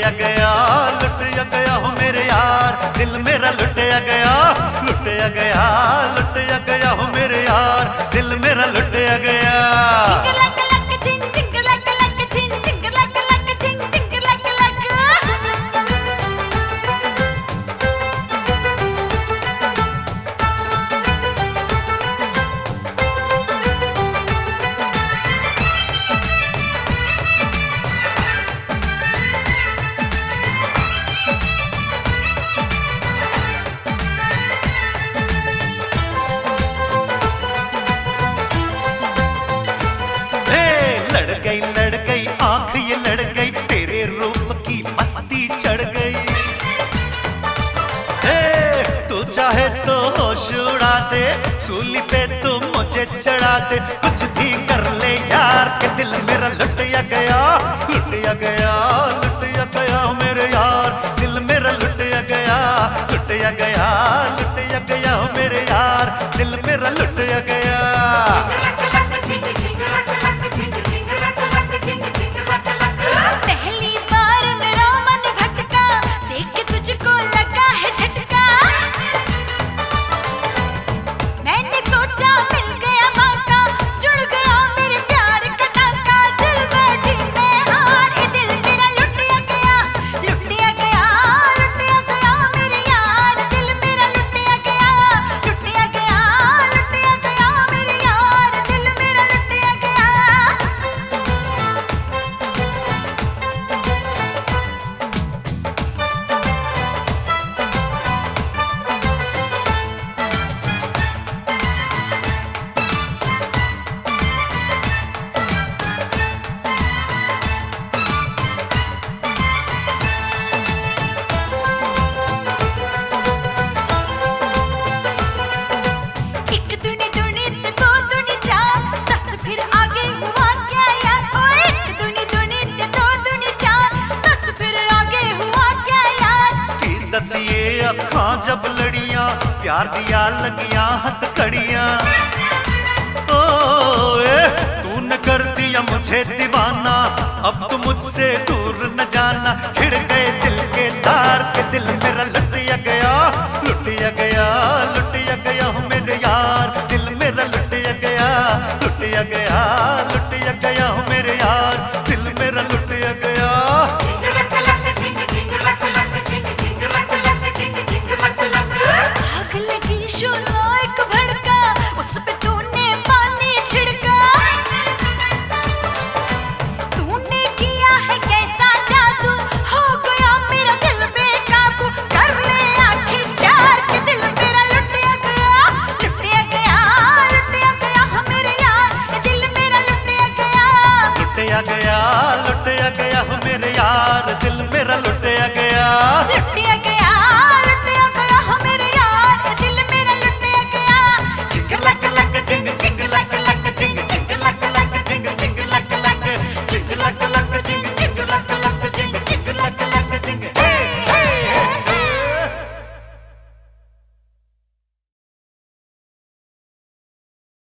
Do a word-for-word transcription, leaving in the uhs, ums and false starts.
लुटिया गया लुटिया गया हो मेरे यार, दिल मेरा लुटिया गया लुटिया गया लुटिया गया हो मेरे यार, दिल मेरा लुटिया गया। लड़ गई लड़ गई आंख ये लड़ गई, तेरे रूप की मस्ती चढ़ गई। ए, तू चाहे तो होश उड़ा दे, सूली पे तू मुझे चढ़ा दे, कुछ भी कर ले यार के दिल मेरा लुटिया गया लुटिया गया लुटिया गया मेरे यार, दिल मेरा लुटिया गया लुटिया गया लुटिया गया मेरे यार, दिल मेरा लुटिया गया। पहली बार मेरा मन भटका, देख तुझको लगा है झटका, मैंने सोचा मिल गया मौका, जुड़ गया मेरे प्यार का टाका, दिल बैठी मैं हार, ये दिल मेरा लुटिया गया लुटिया गया लुटिया गया मेरे यार, दिल मेरा लुटिया गया लुटिया गया लुटिया गया मेरे यार, दिल मेरा लुटिया गया। एक दुनी दुनी ते दो दुनी चार, दस फिर आगे हुआ क्या यार, ओ एक दुनी दुनी ते दो दुनी चार, दस फिर आगे हुआ क्या यार। फिर दसिए अखां जब लड़ियां, प्यार दिया लगियां हथकड़ियां, ओ ए तूने कर दिया मुझे दीवाना, अब तो मुझसे दूर न जाना, छिड़ गए दिल के तार के दिल मेरा लुटिया गया लुटिया गया लुटिया गया हो मेरे यार, दिल मेरा लुटिया गया लुटिया गया लुटिया गया हो मेरे यार, दिल मेरा लुटिया गया। आग लगी शोला एक भड़का, उस पे तूने पानी छिड़का, तूने किया है कैसा जादू, हो गया मेरा दिल बेकाबू, कर ले आखिर चार के दिल मेरा लुटिया गया लुटिया गया लुटिया गया हो मेरे यार, दिल मेरा लुटिया गया लुटिया गया लुटिया गया हो मेरे यार, दिल मेरा लुटिया गया।